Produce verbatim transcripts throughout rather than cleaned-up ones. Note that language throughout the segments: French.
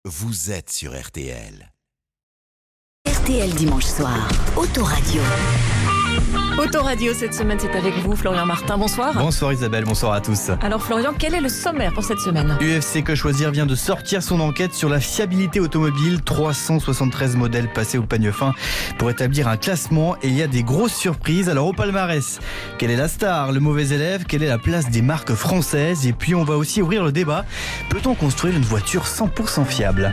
vous êtes sur R T L. R T L dimanche soir, Autoradio. Autoradio cette semaine, c'est avec vous Florian Martin, bonsoir. Bonsoir Isabelle, bonsoir à tous. Alors Florian, quel est le sommaire pour cette semaine ? U F C Que Choisir vient de sortir son enquête sur la fiabilité automobile. trois cent soixante-treize modèles passés au peigne fin pour établir un classement et il y a des grosses surprises. Alors au palmarès, quelle est la star, le mauvais élève, quelle est la place des marques françaises? Et puis on va aussi ouvrir le débat, peut-on construire une voiture cent pour cent fiable?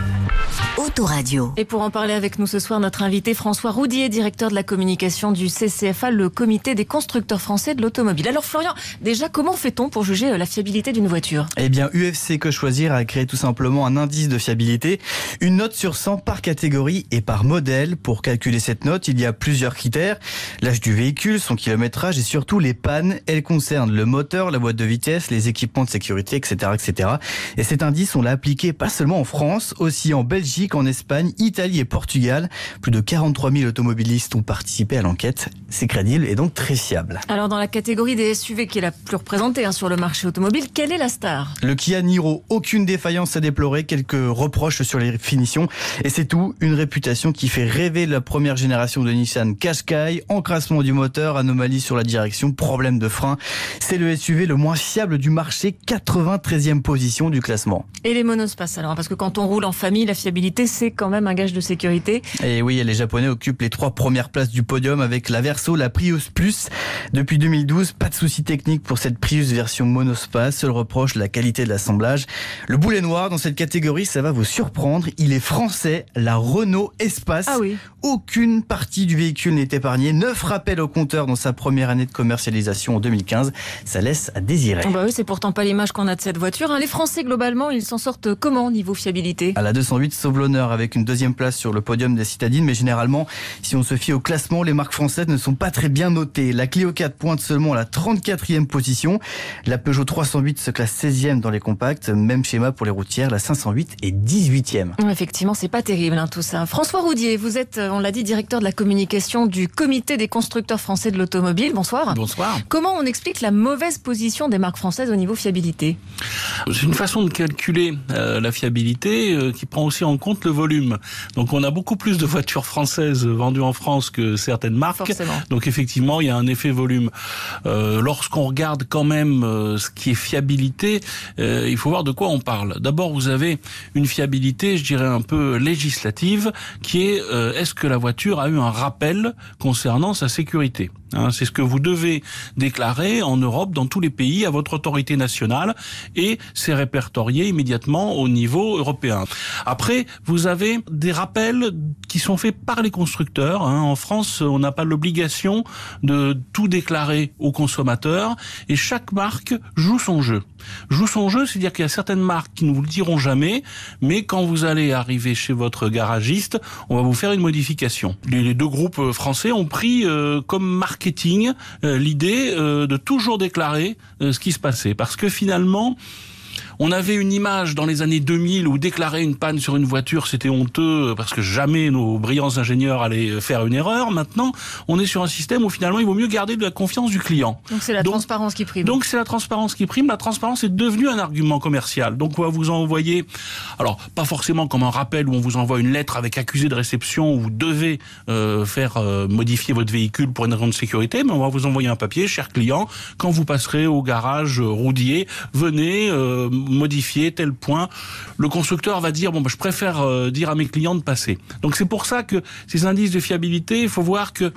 Autoradio. Et pour en parler avec nous ce soir, notre invité François Roudier, directeur de la communication du C C F A, le comité des constructeurs français de l'automobile. Alors Florian, déjà comment fait-on pour juger la fiabilité d'une voiture ? Eh bien U F C Que Choisir a créé tout simplement un indice de fiabilité, une note sur cent par catégorie et par modèle. Pour calculer cette note, il y a plusieurs critères, l'âge du véhicule, son kilométrage et surtout les pannes. Elles concernent le moteur, la boîte de vitesse, les équipements de sécurité, et cetera, et cetera. Et cet indice, on l'a appliqué pas seulement en France, aussi en Belgique, en Espagne, Italie et Portugal. Plus de quarante-trois mille automobilistes ont participé à l'enquête. C'est crédible et donc très fiable. Alors dans la catégorie des S U V qui est la plus représentée hein, sur le marché automobile, quelle est la star ? Le Kia Niro, aucune défaillance à déplorer, quelques reproches sur les finitions et c'est tout, une réputation qui fait rêver la première génération de Nissan Qashqai, encrassement du moteur, anomalie sur la direction, problème de frein. C'est le S U V le moins fiable du marché, quatre-vingt-treizième position du classement. Et les monospaces alors, parce que quand on roule en famille, la fiabilité c'est quand même un gage de sécurité. Et oui, les Japonais occupent les trois premières places du podium avec la Verso, la Prius Plus. Depuis deux mille douze, pas de soucis techniques pour cette Prius version monospace. Seul reproche, la qualité de l'assemblage. Le boulet noir dans cette catégorie, ça va vous surprendre. Il est français, la Renault Espace. Ah oui. Aucune partie du véhicule n'est épargnée. Neuf rappels au compteur dans sa première année de commercialisation en deux mille quinze. Ça laisse à désirer. Bah oui, c'est pourtant pas l'image qu'on a de cette voiture. Hein. Les Français, globalement, ils s'en sortent comment niveau fiabilité ? À la deux cent huit, sauve l'honneur avec une deuxième place sur le podium des citadines. Mais généralement, si on se fie au classement, les marques françaises ne sont pas très bien notées. La Clio quatre pointe seulement à la trente-quatrième position. La Peugeot trois cent huit se classe seizième dans les compacts. Même schéma pour les routières. La cinq cent huit est dix-huitième. Effectivement, c'est pas terrible hein, tout ça. François Roudier, vous êtes, on l'a dit, directeur de la communication du comité des constructeurs français de l'automobile. Bonsoir. Bonsoir. Comment on explique la mauvaise position des marques françaises au niveau fiabilité ? C'est une façon de calculer euh, la fiabilité euh, qui prend aussi en compte le volume. Donc on a beaucoup plus de voitures françaises vendues en France que certaines marques. Forcément. Donc effectivement, il y a un effet volume. Euh, lorsqu'on regarde quand même euh, ce qui est fiabilité, euh, il faut voir de quoi on parle. D'abord, vous avez une fiabilité, je dirais un peu législative, qui est euh, est-ce que la voiture a eu un rappel concernant sa sécurité ? Hein, c'est ce que vous devez déclarer en Europe, dans tous les pays, à votre autorité nationale, et c'est répertorié immédiatement au niveau européen. Après, vous avez des rappels qui sont faits par les constructeurs. Hein. En France, on n'a pas l'obligation de tout déclarer aux consommateurs, et chaque marque joue son jeu. Joue son jeu, c'est-à-dire qu'il y a certaines marques qui ne vous le diront jamais, mais quand vous allez arriver chez votre garagiste, on va vous faire une modification. Les deux groupes français ont pris euh, comme marketing euh, l'idée euh, de toujours déclarer euh, ce qui se passait, parce que finalement, on avait une image dans les années deux mille où déclarer une panne sur une voiture, c'était honteux parce que jamais nos brillants ingénieurs allaient faire une erreur. Maintenant, on est sur un système où finalement, il vaut mieux garder de la confiance du client. Donc c'est la donc, transparence qui prime. Donc c'est la transparence qui prime. La transparence est devenue un argument commercial. Donc on va vous envoyer, alors pas forcément comme un rappel où on vous envoie une lettre avec accusé de réception où vous devez euh, faire euh, modifier votre véhicule pour une raison de sécurité, mais on va vous envoyer un papier, cher client, quand vous passerez au garage euh, Roudier, venez euh, modifier tel point. Le constructeur va dire, bon, bah, je préfère euh, dire à mes clients de passer. Donc c'est pour ça que ces indices de fiabilité, il faut voir que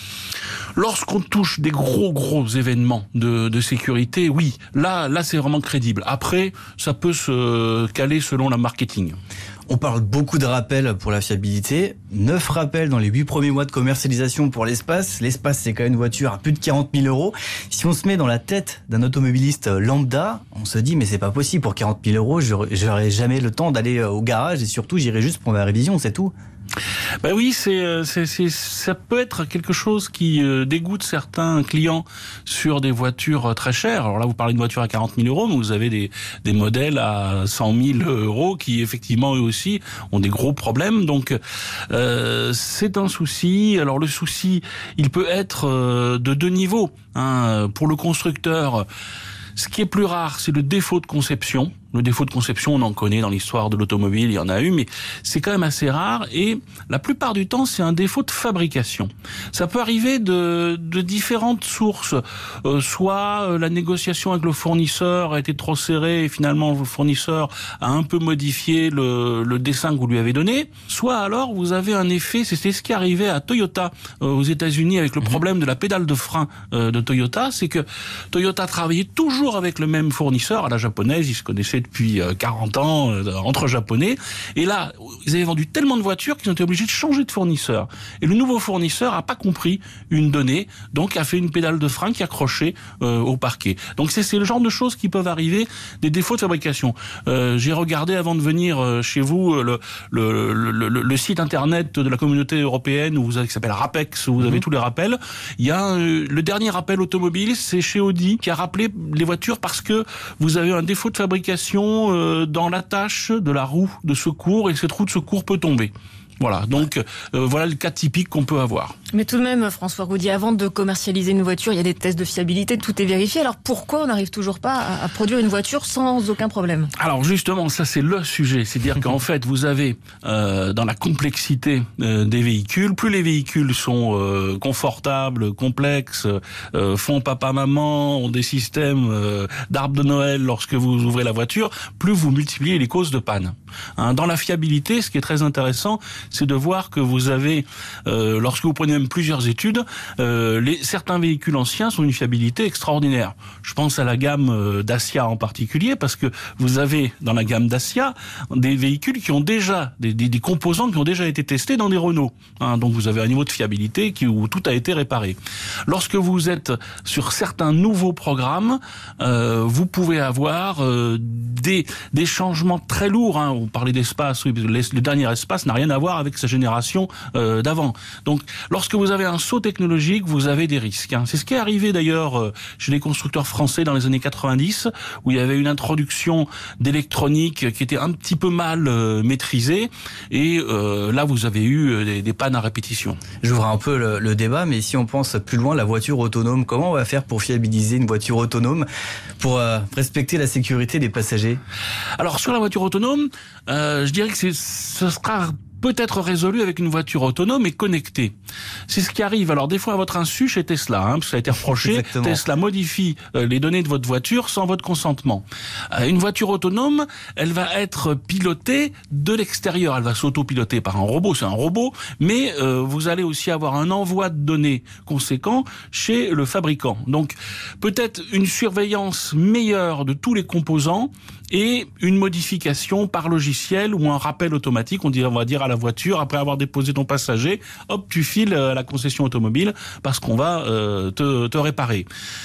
lorsqu'on touche des gros gros événements de, de sécurité, oui, là, là c'est vraiment crédible. Après, ça peut se caler selon la marketing. On parle beaucoup de rappels pour la fiabilité. neuf rappels dans les huit premiers mois de commercialisation pour l'Espace. L'Espace, c'est quand même une voiture à plus de quarante mille euros. Si on se met dans la tête d'un automobiliste lambda, on se dit, mais c'est pas possible. Pour quarante mille euros, j'aurais jamais le temps d'aller au garage et surtout, j'irai juste pour ma révision, c'est tout. Ben oui, c'est, c'est, c'est, ça peut être quelque chose qui dégoûte certains clients sur des voitures très chères. Alors là, vous parlez de voitures à quarante mille euros, mais vous avez des, des modèles à cent mille euros qui, effectivement, eux aussi, ont des gros problèmes. Donc, euh, c'est un souci. Alors, le souci, il peut être de deux niveaux. Hein. Pour le constructeur, ce qui est plus rare, c'est le défaut de conception. Le défaut de conception, on en connaît dans l'histoire de l'automobile, il y en a eu, mais c'est quand même assez rare. Et la plupart du temps, c'est un défaut de fabrication. Ça peut arriver de, de différentes sources. Euh, soit euh, la négociation avec le fournisseur a été trop serrée et finalement le fournisseur a un peu modifié le, le dessin que vous lui avez donné. Soit alors vous avez un effet, c'était ce qui arrivait à Toyota euh, aux États-Unis avec le problème de la pédale de frein euh, de Toyota, c'est que Toyota travaillait toujours avec le même fournisseur à la japonaise, ils se connaissaient depuis quarante ans euh, entre japonais, et là ils avaient vendu tellement de voitures qu'ils ont été obligés de changer de fournisseur, et le nouveau fournisseur a pas compris une donnée, donc a fait une pédale de frein qui accrochait euh, au parquet. Donc c'est, c'est le genre de choses qui peuvent arriver, des défauts de fabrication. Euh, j'ai regardé avant de venir euh, chez vous le, le, le, le, le site internet de la communauté européenne où vous avez, qui s'appelle Rapex, où vous avez mmh. tous les rappels. Il y a euh, le dernier rappel automobile, c'est chez Audi qui a rappelé les voitures parce que vous avez un défaut de fabrication euh, dans l'attache de la roue de secours, et cette roue de secours peut tomber. Voilà, donc euh, voilà le cas typique qu'on peut avoir. Mais tout de même, François Roudier, avant de commercialiser une voiture, il y a des tests de fiabilité, tout est vérifié. Alors pourquoi on n'arrive toujours pas à, à produire une voiture sans aucun problème ? Alors justement, ça c'est le sujet. C'est-à-dire qu'en fait, vous avez euh, dans la complexité euh, des véhicules, plus les véhicules sont euh, confortables, complexes, euh, font papa-maman, ont des systèmes euh, d'arbre de Noël lorsque vous ouvrez la voiture, plus vous multipliez les causes de panne. Hein, dans la fiabilité, ce qui est très intéressant, c'est de voir que vous avez, euh, lorsque vous prenez même plusieurs études, euh, les, certains véhicules anciens sont d'une fiabilité extraordinaire. Je pense à la gamme euh, Dacia en particulier, parce que vous avez dans la gamme Dacia des véhicules qui ont déjà, des, des, des composants qui ont déjà été testés dans des Renault. Hein, donc vous avez un niveau de fiabilité qui, où tout a été réparé. Lorsque vous êtes sur certains nouveaux programmes, euh, vous pouvez avoir euh, des, des changements très lourds. Hein. On parlait d'espace, oui, le, le dernier espace n'a rien à voir avec sa génération euh, d'avant. Donc, lorsque vous avez un saut technologique, vous avez des risques. Hein. C'est ce qui est arrivé d'ailleurs euh, chez les constructeurs français dans les années quatre-vingt-dix, où il y avait une introduction d'électronique qui était un petit peu mal euh, maîtrisée, et euh, là vous avez eu des, des pannes à répétition. J'ouvre un peu le, le débat, mais si on pense plus loin, la voiture autonome, comment on va faire pour fiabiliser une voiture autonome, pour euh, respecter la sécurité des passagers ? Alors sur la voiture autonome, euh, je dirais que c'est, ce sera peut-être résolu avec une voiture autonome et connectée. C'est ce qui arrive. Alors des fois à votre insu chez Tesla, hein, parce que ça a été reproché, Exactement. Tesla modifie euh, les données de votre voiture sans votre consentement. Euh, une voiture autonome, elle va être pilotée de l'extérieur. Elle va s'autopiloter par un robot, c'est un robot, mais euh, vous allez aussi avoir un envoi de données conséquent chez le fabricant. Donc peut-être une surveillance meilleure de tous les composants et une modification par logiciel ou un rappel automatique, on, dit, on va dire à la voiture, après avoir déposé ton passager, hop, tu files à la concession automobile parce qu'on va euh, te, te réparer.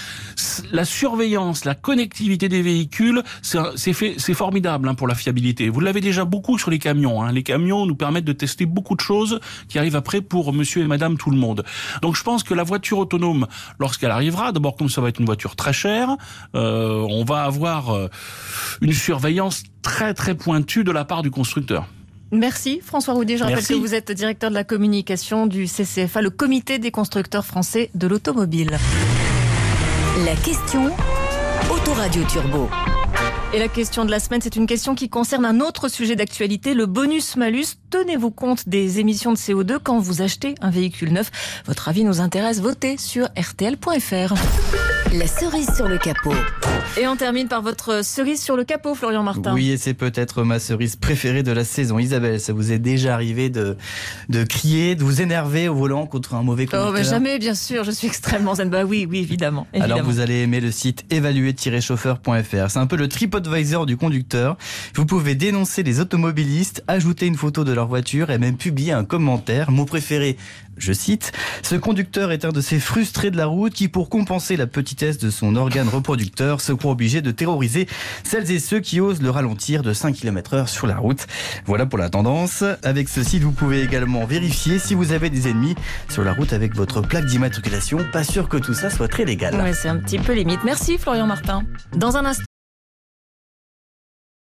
La surveillance, la connectivité des véhicules, c'est, c'est, fait, c'est formidable hein, pour la fiabilité. Vous l'avez déjà beaucoup sur les camions. Hein. Les camions nous permettent de tester beaucoup de choses qui arrivent après pour monsieur et madame tout le monde. Donc je pense que la voiture autonome, lorsqu'elle arrivera, d'abord comme ça va être une voiture très chère, euh, on va avoir euh, une surveillance très très pointue de la part du constructeur. Merci François Roudier. Je rappelle Merci. que vous êtes directeur de la communication du C C F A, le Comité des constructeurs français de l'automobile. La question Autoradio Turbo. Et la question de la semaine, c'est une question qui concerne un autre sujet d'actualité, le bonus-malus. Tenez-vous compte des émissions de C O deux quand vous achetez un véhicule neuf ? Votre avis nous intéresse, votez sur R T L point F R. La cerise sur le capot. Et on termine par votre cerise sur le capot, Florian Martin. Oui, et c'est peut-être ma cerise préférée de la saison. Isabelle, ça vous est déjà arrivé de, de crier, de vous énerver au volant contre un mauvais conducteur ? Oh, mais jamais, bien sûr, je suis extrêmement zen. Bah oui, oui, évidemment. évidemment. Alors vous allez aimer le site évaluer tiret chauffeur point F R. C'est un peu le TripAdvisor du conducteur. Vous pouvez dénoncer les automobilistes, ajouter une photo de leur voiture et même publier un commentaire. Mon préféré, je cite, « Ce conducteur est un de ces frustrés de la route qui, pour compenser la petitesse de son organe reproducteur, se croit obligé de terroriser celles et ceux qui osent le ralentir de cinq kilomètres heure sur la route. » Voilà pour la tendance. Avec ce site, vous pouvez également vérifier si vous avez des ennemis sur la route avec votre plaque d'immatriculation. Pas sûr que tout ça soit très légal. Ouais, c'est un petit peu limite. Merci Florian Martin. Dans un instant,